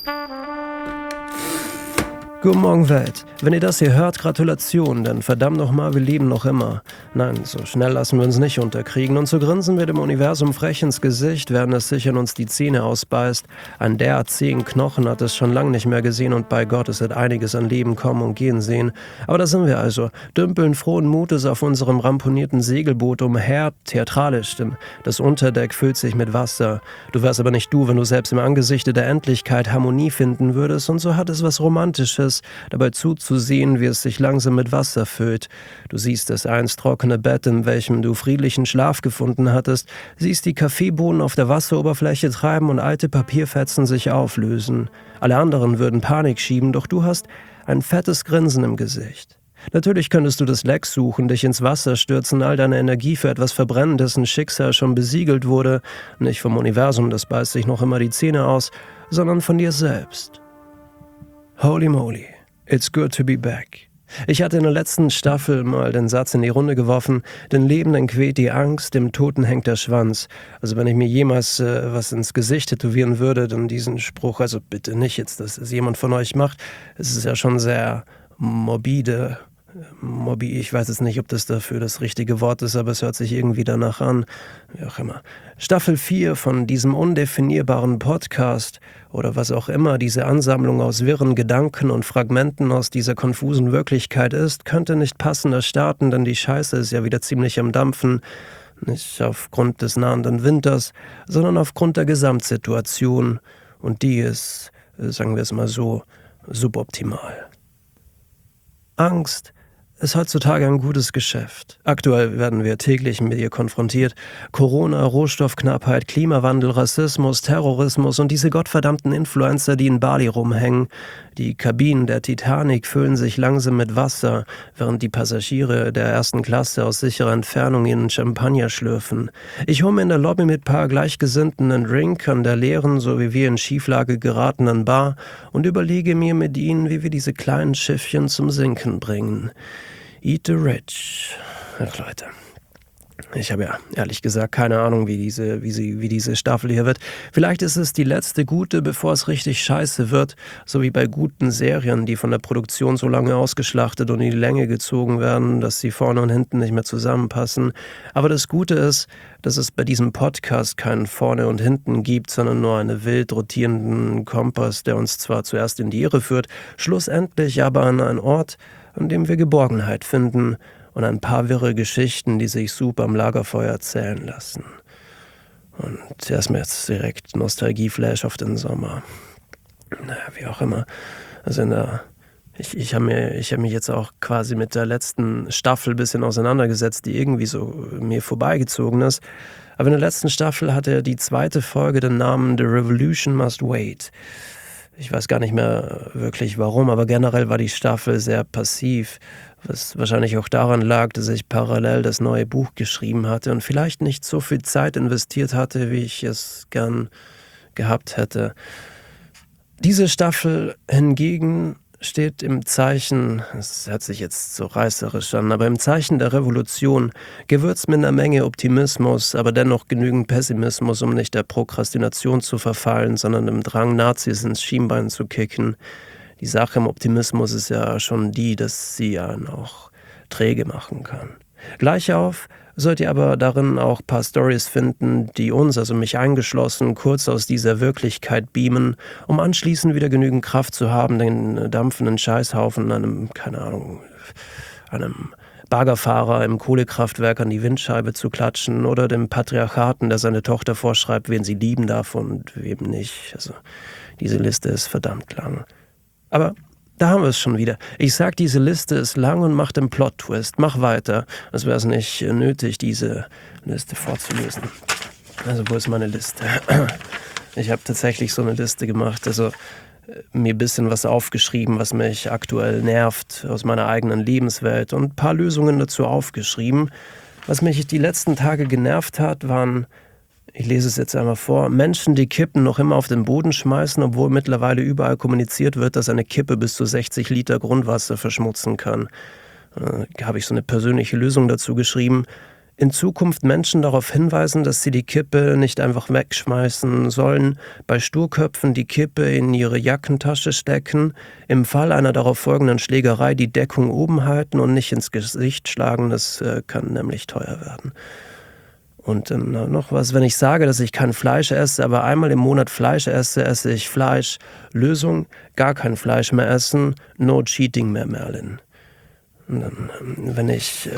Guten Morgen, Welt. Wenn ihr das hier hört, Gratulation, denn verdammt nochmal, wir leben noch immer. Nein, so schnell lassen wir uns nicht unterkriegen und so grinsen wir dem Universum frech ins Gesicht, während es sich in uns die Zähne ausbeißt. Ein derart zähen Knochen hat es schon lange nicht mehr gesehen und bei Gott, es hat einiges an Leben kommen und gehen sehen. Aber da sind wir also, dümpeln frohen Mutes auf unserem ramponierten Segelboot umher, theatralisch, denn das Unterdeck füllt sich mit Wasser. Du wärst aber nicht du, wenn du selbst im Angesichte der Endlichkeit Harmonie finden würdest und so hat es was Romantisches, dabei zuzusehen, wie es sich langsam mit Wasser füllt. Du siehst das einst trockene Bett, in welchem du friedlichen Schlaf gefunden hattest, siehst die Kaffeebohnen auf der Wasseroberfläche treiben und alte Papierfetzen sich auflösen. Alle anderen würden Panik schieben, doch du hast ein fettes Grinsen im Gesicht. Natürlich könntest du das Leck suchen, dich ins Wasser stürzen, all deine Energie für etwas verbrennen, dessen Schicksal schon besiegelt wurde, nicht vom Universum, das beißt sich noch immer die Zähne aus, sondern von dir selbst. Holy moly, it's good to be back. Ich hatte in der letzten Staffel mal den Satz in die Runde geworfen, den Lebenden quält die Angst, dem Toten hängt der Schwanz. Also wenn ich mir jemals was ins Gesicht tätowieren würde, dann diesen Spruch, also bitte nicht jetzt, dass es jemand von euch macht. Es ist ja schon sehr morbide. Ich weiß jetzt nicht, ob das dafür das richtige Wort ist, aber es hört sich irgendwie danach an. Wie auch immer. Staffel 4 von diesem undefinierbaren Podcast oder was auch immer diese Ansammlung aus wirren Gedanken und Fragmenten aus dieser konfusen Wirklichkeit ist, könnte nicht passender starten, denn die Scheiße ist ja wieder ziemlich am Dampfen. Nicht aufgrund des nahenden Winters, sondern aufgrund der Gesamtsituation. Und die ist, sagen wir es mal so, suboptimal. Angst ist heutzutage ein gutes Geschäft. Aktuell werden wir täglich mit ihr konfrontiert. Corona, Rohstoffknappheit, Klimawandel, Rassismus, Terrorismus und diese gottverdammten Influencer, die in Bali rumhängen. Die Kabinen der Titanic füllen sich langsam mit Wasser, während die Passagiere der ersten Klasse aus sicherer Entfernung ihren Champagner schlürfen. Ich hole mir in der Lobby mit paar Gleichgesinnten einen Drink an der leeren, so wie wir in Schieflage geratenen Bar und überlege mir mit ihnen, wie wir diese kleinen Schiffchen zum Sinken bringen. Eat the rich. Ach Leute, ich habe ja ehrlich gesagt keine Ahnung, wie diese Staffel hier wird. Vielleicht ist es die letzte gute, bevor es richtig scheiße wird, so wie bei guten Serien, die von der Produktion so lange ausgeschlachtet und in die Länge gezogen werden, dass sie vorne und hinten nicht mehr zusammenpassen. Aber das Gute ist, dass es bei diesem Podcast keinen Vorne und Hinten gibt, sondern nur einen wild rotierenden Kompass, der uns zwar zuerst in die Irre führt, schlussendlich aber an einen Ort, an dem wir Geborgenheit finden und ein paar wirre Geschichten, die sich super am Lagerfeuer erzählen lassen. Und erstmal jetzt direkt Nostalgieflash auf den Sommer. Naja, wie auch immer. Also ich habe mich jetzt auch quasi mit der letzten Staffel ein bisschen auseinandergesetzt, die irgendwie so mir vorbeigezogen ist. Aber in der letzten Staffel hatte die zweite Folge den Namen The Revolution Must Wait. Ich weiß gar nicht mehr wirklich warum, aber generell war die Staffel sehr passiv, was wahrscheinlich auch daran lag, dass ich parallel das neue Buch geschrieben hatte und vielleicht nicht so viel Zeit investiert hatte, wie ich es gern gehabt hätte. Diese Staffel hingegen steht im Zeichen, es hört sich jetzt so reißerisch an, aber im Zeichen der Revolution, gewürzt mit einer Menge Optimismus, aber dennoch genügend Pessimismus, um nicht der Prokrastination zu verfallen, sondern dem Drang, Nazis ins Schienbein zu kicken. Die Sache im Optimismus ist ja schon die, dass sie einen auch träge machen kann. Gleich auf sollt ihr aber darin auch ein paar Storys finden, die uns, also mich eingeschlossen, kurz aus dieser Wirklichkeit beamen, um anschließend wieder genügend Kraft zu haben, den dampfenden Scheißhaufen einem Baggerfahrer im Kohlekraftwerk an die Windscheibe zu klatschen oder dem Patriarchaten, der seine Tochter vorschreibt, wen sie lieben darf und wem nicht. Also diese Liste ist verdammt lang. Aber da haben wir es schon wieder. Ich sag, diese Liste ist lang und mach den Plot-Twist. Mach weiter. Es wäre es nicht nötig, diese Liste vorzulösen. Also, wo ist meine Liste? Ich habe tatsächlich so eine Liste gemacht. Also, mir ein bisschen was aufgeschrieben, was mich aktuell nervt aus meiner eigenen Lebenswelt und ein paar Lösungen dazu aufgeschrieben. Was mich die letzten Tage genervt hat, waren, ich lese es jetzt einmal vor, Menschen, die Kippen noch immer auf den Boden schmeißen, obwohl mittlerweile überall kommuniziert wird, dass eine Kippe bis zu 60 Liter Grundwasser verschmutzen kann. Habe ich so eine persönliche Lösung dazu geschrieben. in Zukunft Menschen darauf hinweisen, dass sie die Kippe nicht einfach wegschmeißen sollen, bei Sturköpfen die Kippe in ihre Jackentasche stecken, im Fall einer darauf folgenden Schlägerei die Deckung oben halten und nicht ins Gesicht schlagen, das kann nämlich teuer werden. Und noch was, wenn ich sage, dass ich kein Fleisch esse, aber einmal im Monat Fleisch esse, esse ich Fleisch. Lösung, gar kein Fleisch mehr essen, no cheating mehr, Merlin. Und dann, wenn ich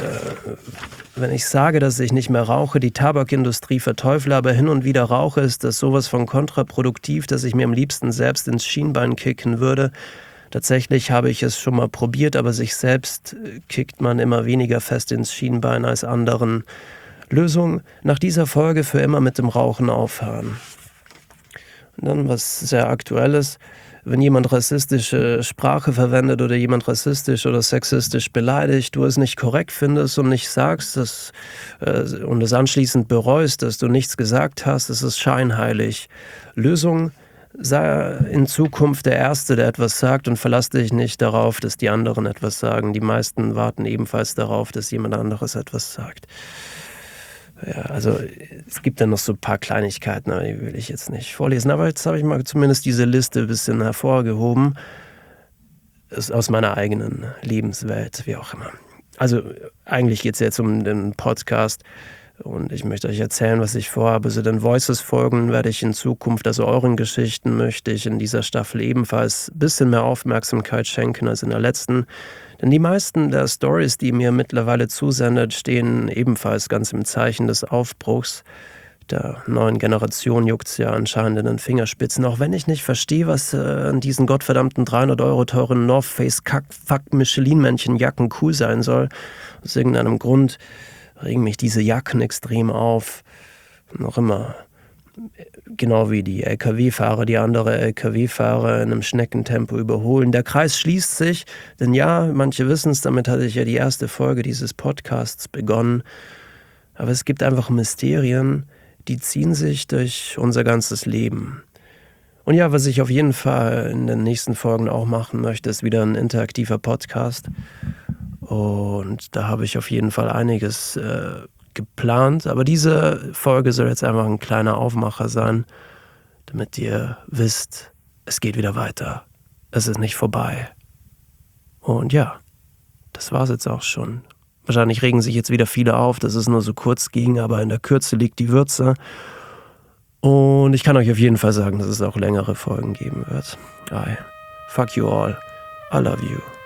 sage, dass ich nicht mehr rauche, die Tabakindustrie verteufle, aber hin und wieder rauche, ist das sowas von kontraproduktiv, dass ich mir am liebsten selbst ins Schienbein kicken würde. Tatsächlich habe ich es schon mal probiert, aber sich selbst kickt man immer weniger fest ins Schienbein als anderen. Lösung, nach dieser Folge für immer mit dem Rauchen aufhören. Und dann was sehr Aktuelles, wenn jemand rassistische Sprache verwendet oder jemand rassistisch oder sexistisch beleidigt, du es nicht korrekt findest und nicht sagst und es anschließend bereust, dass du nichts gesagt hast, es ist scheinheilig. Lösung, sei in Zukunft der Erste, der etwas sagt und verlass dich nicht darauf, dass die anderen etwas sagen. Die meisten warten ebenfalls darauf, dass jemand anderes etwas sagt. Ja, also es gibt dann noch so ein paar Kleinigkeiten, aber die will ich jetzt nicht vorlesen. Aber jetzt habe ich mal zumindest diese Liste ein bisschen hervorgehoben. Ist aus meiner eigenen Lebenswelt, wie auch immer. Also eigentlich geht es jetzt um den Podcast und ich möchte euch erzählen, was ich vorhabe. Also den Voices-Folgen werde ich in Zukunft, also euren Geschichten möchte ich in dieser Staffel ebenfalls ein bisschen mehr Aufmerksamkeit schenken als in der letzten. Denn die meisten der Stories, die mir mittlerweile zusendet, stehen ebenfalls ganz im Zeichen des Aufbruchs. Der neuen Generation juckt es ja anscheinend in den Fingerspitzen. Auch wenn ich nicht verstehe, was an diesen gottverdammten 300 € teuren North Face Kack-Fuck-Michelin-Männchen-Jacken cool sein soll. Aus irgendeinem Grund regen mich diese Jacken extrem auf. Noch immer. Genau wie die Lkw-Fahrer, die andere Lkw-Fahrer in einem Schneckentempo überholen. Der Kreis schließt sich, denn ja, manche wissen es, damit hatte ich ja die erste Folge dieses Podcasts begonnen. Aber es gibt einfach Mysterien, die ziehen sich durch unser ganzes Leben. Und ja, was ich auf jeden Fall in den nächsten Folgen auch machen möchte, ist wieder ein interaktiver Podcast. Und da habe ich auf jeden Fall einiges geplant, aber diese Folge soll jetzt einfach ein kleiner Aufmacher sein, damit ihr wisst, es geht wieder weiter. Es ist nicht vorbei. Und ja, das war's jetzt auch schon. Wahrscheinlich regen sich jetzt wieder viele auf, dass es nur so kurz ging, aber in der Kürze liegt die Würze. Und ich kann euch auf jeden Fall sagen, dass es auch längere Folgen geben wird. Fuck you all. I love you.